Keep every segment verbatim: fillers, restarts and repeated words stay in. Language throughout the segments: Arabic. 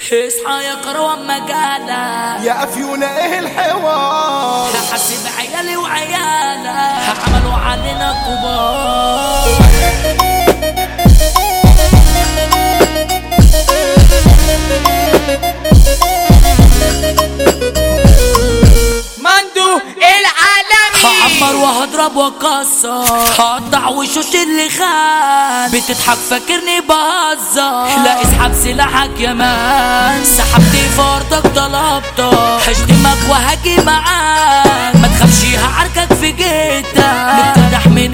اصحى يا كروان مجالة يا افيونة ايه الحوار، هحاسب عيالي وعيالك عملوا علينا كبار. مندو العالمي هعمر وهضرب واكسر، هقطع وشوش اللي خان، بتضحك فاكرني بهزر، لا اسحب سلاحك يا مان، سحبت فرضك طلبتك، هشتمك وهاجي معاك، ما تخافش هعاركك في جيتك، نفتح من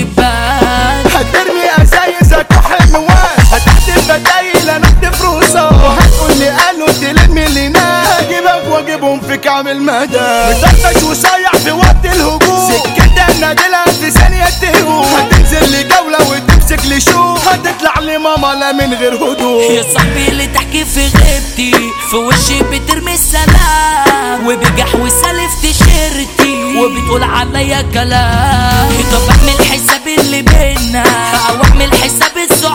الشباك، هترمي ازايزك وحلوات، هتحت البدايل انا اكتب روسة، وهتقول لي قالوا تلم لي ناس، هجيبك واجيبهم في كعب المدى، مطرطش وصايع في وقت الهجوم، سكتك نادلها في ثانية تهوم، هتنزل لي جولة وتمسك لي شو، هتطلع لي ماما لا من غير هدوء. يا صاحبي اللي تحكي في غيبتي، في وشي بترمي السلام، وبجح وسالف تيشيرتي، وبتقول عليا كلام، طب اعمل حساب اللي بينا، او اعمل حساب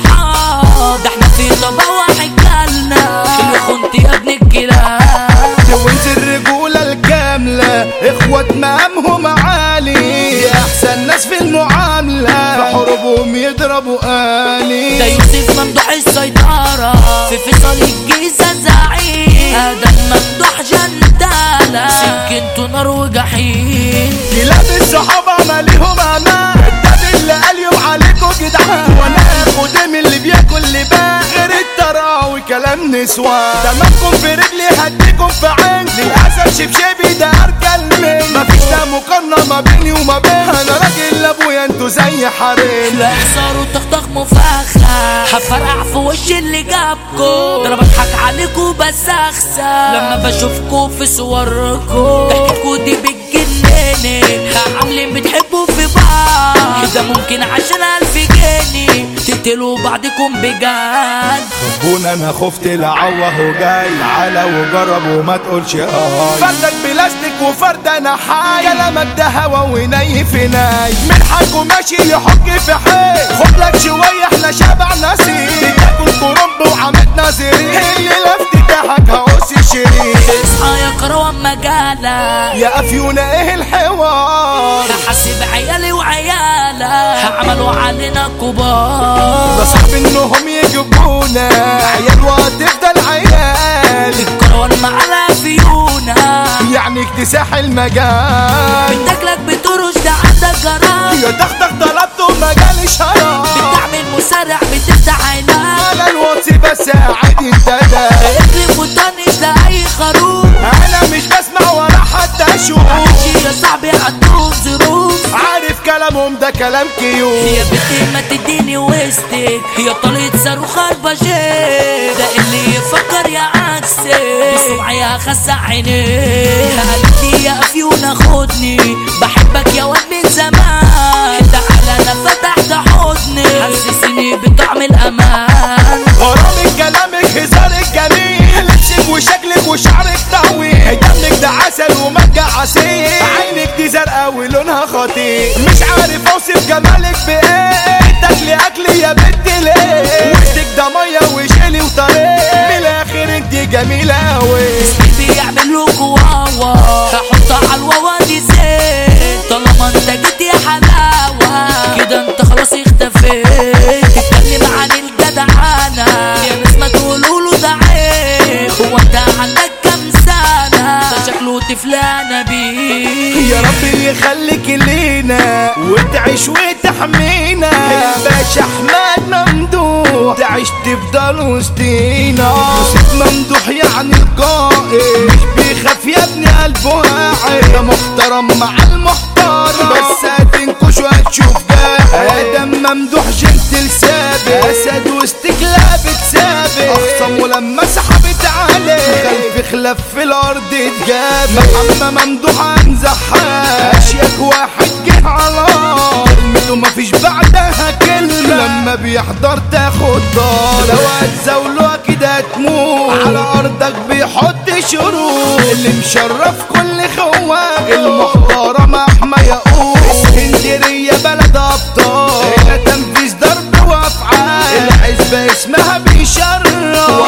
الصحاب، ده احنا في طبق واحد جالنا، اللي خنت يا ابن الكلاب، وانت الرجولة الكاملة، اخوات مقامهم عالي، احسن ناس في المعاملة، في حروبهم يضربوا آلي، ده يوسف ممدوح السيطرة، في فيصل الجيزة زعيم، هذا ممدوح جندالة، سكنته نار وجحيم، كلاب الصحابة ماليهم امان، الدم اللي قال يوم عليكوا جدعان، وانا اخد من اللي بياكل لبان، غير التراوي كلام نسوان، دمكم في رجلي هديكم في عين، للاسف شبشبي ده ارجل من، مفيش لا مقارنة ما بيني وما بين، انا راجل لابويا انتوا زي حريم، لا احصار وتخطخ مفخة، هفرقع في وش اللي جابكو، ده انا بضحك عليكو بس اخسى، لما بشوفكو في صوركو، ضحكتكو دي بتجنني، عاملين بتحبوا في بعض، ده ممكن عشان الف جنيه تقتلوا بعضكم بجد، ربنا انا خفت لعوه وجاي، تعالى وجرب وما تقولش هاي، فردك بلاستيك وفرد انا حي، كلامك ده هوا وني في ناي، من حقه ماشي يحك في حي، خد لك شويه احنا شبع نسيم، تاكل كرنب وعملت ناظرين، اللي لفتتك هقص شريك، اصحى يا كروان مجالة يا افيونة ايه الحوار، هحاسب عيالي وعيالك عملوا علينا كبار، ده صعب انهم يجيبونا عيال وهتفضل عيال، الكروان معانا فيونا، يعني اكتساح المجال، بتاكلك بترش ده عندك جرام، يا تختك طلبته مجال شراب، بتعمل مسرع بتفتح عينك، على الواتس بس قاعد انت ده، اقلب وطنش لأي خروف، انا مش بسمع ولا حتى اشوف، معلش يا صاحبي عندهم ظروف، عارف كلامهم ده كلام كيوت، يا بنتي ما تديني وسطك، يا طليت صاروخ الباجير، ده اللي يفكر يا عكسي، بسمعي هخسع عينيه، قالت لي يا افيونة خدني، بحبك يا واد من زمان، تعالى انا فتحت حضني، حسسني بطعم الامان، غرامك كلامك هزارك جميل، لبسك وشكلك وشعرك طويل، دمك ده عسل ومانجا عسيل، عينك دي زرقاء ولونها خطير، مش عارف اوصف جمالك بايه، تاكلي اكلي يا بنت ليه، وشك ده ميه وشيلي وطريق، من الاخر انت جميله اوي، اسمي بيعمل له واوا، هحط على الواوا دي زيت، طالما انت جيت يا حلاوه، كده انت خلاص اختفيت، تتكلم عن الجدعانه، يا ناس ما تقولوا له ده عيب، هو انت عندك كام سنه، ده شكله تفلانه بيه، يا رب يخليك لينا وتعيش وتحمينا، الباشا احمد ممدوح تعيش تفضل وسطينا، يوسف ممدوح يعني القائد، مش بيخاف يا ابني قلبه واعي، ده محترم مع المحترم، بس هتنكش وهتشوف ده، ادم ممدوح جنتل سابق، اسد واستكلاب ثابت، اخصم ولما سحبت عليه، خلف خلف في الارض اتجاب، محمد ممدوح انزحها، اشيك واحد جه على كلمته مفيش بعدها كلمة، لما بيحضر تاخد دار، لو هتزاوله اكيد هتموت، على ارضك بيحط شروط، اللي مشرف كل خواك، المحترم احمى يقول، اسكندرية بلد ابطال، هنا تنفيذ ضرب وافعال، العزبة اسمها بيشرف، وابدع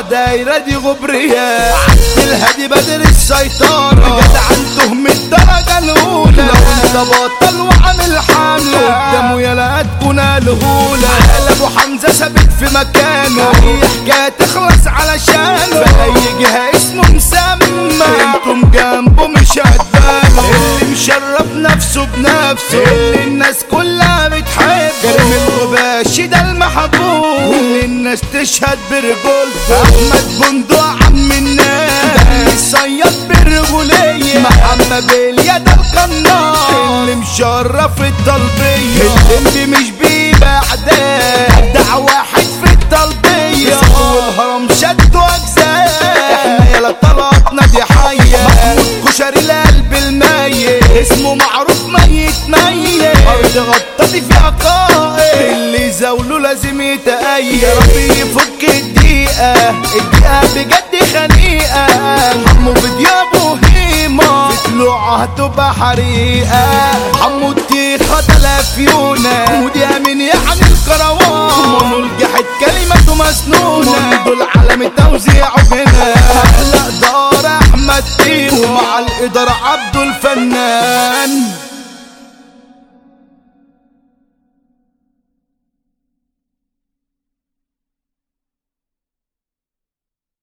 عدايرة دي غبرية عبد الهادي بدر السيطرة جدع عندهم الدرجة الأولى لو انت بطل وعامل حملة قدامه يلا تكون الهولة ابو حمزة ثابت في مكانه اي حكاية تخلص علشانه في اي جهة اسمه مسمى انتم جنبه مش هتبانوا اللي مشرف نفسه بنفسه اللي الناس كلها بتحبه كريم الغباشي ده المحبوب اللي الناس تشهد برجولته احمد بندق عم الناس ده اللي صياد بالرجولية محمد باليد القناص اللي مشرف الطلبية اللي مش بيبقى عداء دع واحد في الطلبية والهرم شدوا اجزاء احنا يلا طلعتنا دي حية محمود كشري القلب الميت اسمه معروف ميت ميت ارض غطتي في عقائد اللي زاوله لازم يتأيد يا رب يفك الدقيقة الدقيقة بجد خنيقة حمو بديابه هيمة طلوعها هتبقى حريقة حمو التيخة تلافيونة ودي امين يعني الكروان منو الجحد كلمته مسنونة منذ العالم توزيعه هنا احلى دار احمد تيخو مع الادارة عبده الفنان.